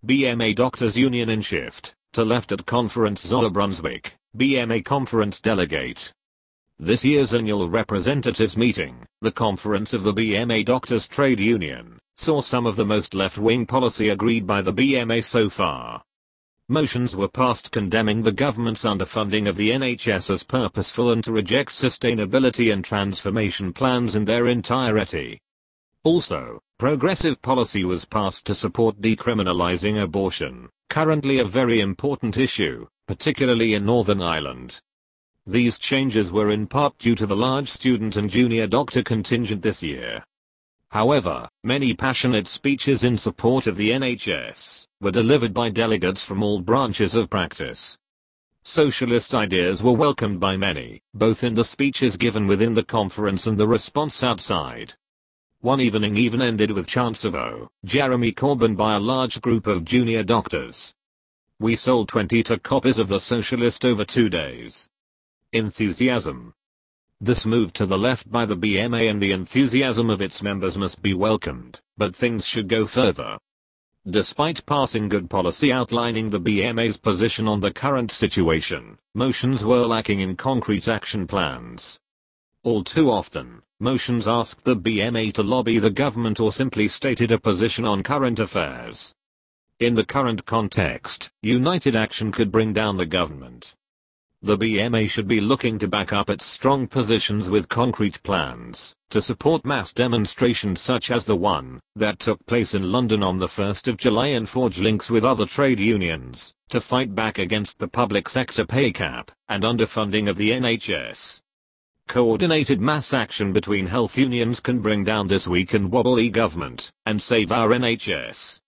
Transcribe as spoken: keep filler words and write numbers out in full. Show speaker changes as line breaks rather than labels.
B M A Doctors Union in Shift, to left at Conference Zola Brunswick, B M A Conference Delegate. This year's annual representatives meeting, the conference of the B M A Doctors Trade Union, saw some of the most left-wing policy agreed by the B M A so far. Motions were passed condemning the government's underfunding of the N H S as purposeful and to reject sustainability and transformation plans in their entirety. Also, progressive policy was passed to support decriminalizing abortion, currently a very important issue, particularly in Northern Ireland. These changes were in part due to the large student and junior doctor contingent this year. However, many passionate speeches in support of the N H S were delivered by delegates from all branches of practice. Socialist ideas were welcomed by many, both in the speeches given within the conference and the response outside. One evening even ended with chants of "Oh, Jeremy Corbyn" by a large group of junior doctors. We sold twenty-two copies of The Socialist over two days. Enthusiasm. This move to the left by the B M A and the enthusiasm of its members must be welcomed, but things should go further. Despite passing good policy outlining the B M A's position on the current situation, motions were lacking in concrete action plans. All too often, motions asked the B M A to lobby the government or simply stated a position on current affairs. In the current context, united action could bring down the government. The B M A should be looking to back up its strong positions with concrete plans, to support mass demonstrations such as the one that took place in London on the first of July and forge links with other trade unions, to fight back against the public sector pay cap and underfunding of the N H S. Coordinated mass action between health unions can bring down this weak and wobbly government, and save our N H S.